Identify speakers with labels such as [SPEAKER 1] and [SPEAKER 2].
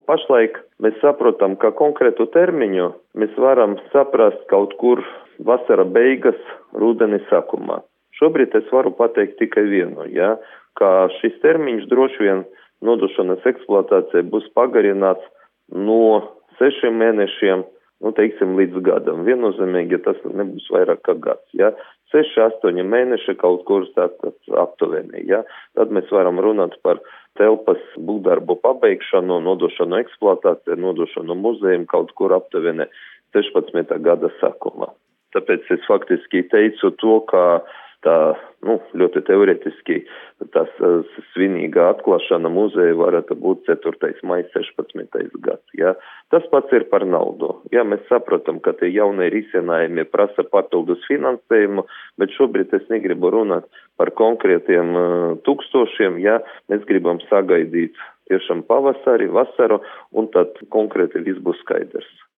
[SPEAKER 1] Pašlaik mēs saprotam, ka konkrētu termiņu mēs varam saprast kaut kur vasara beigas, rudeni sākumā. Šobrīd es varu pateikt tikai vienu, ka šis termiņš droši vien nodošanas eksploatācijai būs pagarināts no 6 mēnešiem, līdz gadam. Viennozīmīgi tas nebūs vairāk kā gads, 6-8 mēneši kaut kur aptuveni, Tad mēs varam runāt par telpas būvdarbu pabeigšanu, nodošanu eksploatācijai, nodošanu muzejam kaut kur aptuveni 16. gada sākumā. Tāpēc es faktiski teicu to, ka tā, ļoti teoretiski tas svinīga atklāšana muzeja varētu būt 4. maija 16. gads, Tas pats ir par naudu. Mēs saprotam, ka tie jaunie risinājumi prasa papildus finansējumu, bet šobrīd es negribu runāt par konkrētiem tūkstošiem, Mēs gribam sagaidīt tiešām pavasari, vasaru, un tad konkrēti viss būs skaidrs.